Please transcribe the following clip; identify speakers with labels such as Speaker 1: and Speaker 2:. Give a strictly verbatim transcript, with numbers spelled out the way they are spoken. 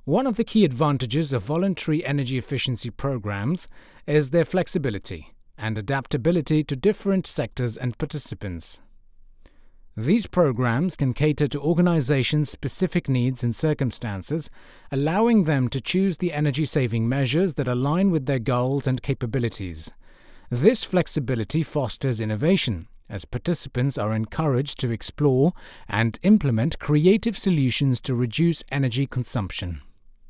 Speaker 1: One of the key advantages of voluntary energy efficiency programs is their flexibility and adaptability to different sectors and participants. These programs can cater to organizations' specific needs and circumstances, allowing them to choose the energy-saving measures that align with their goals and capabilities. This flexibility fosters innovation, as participants are encouraged to explore and implement creative solutions to reduce energy consumption.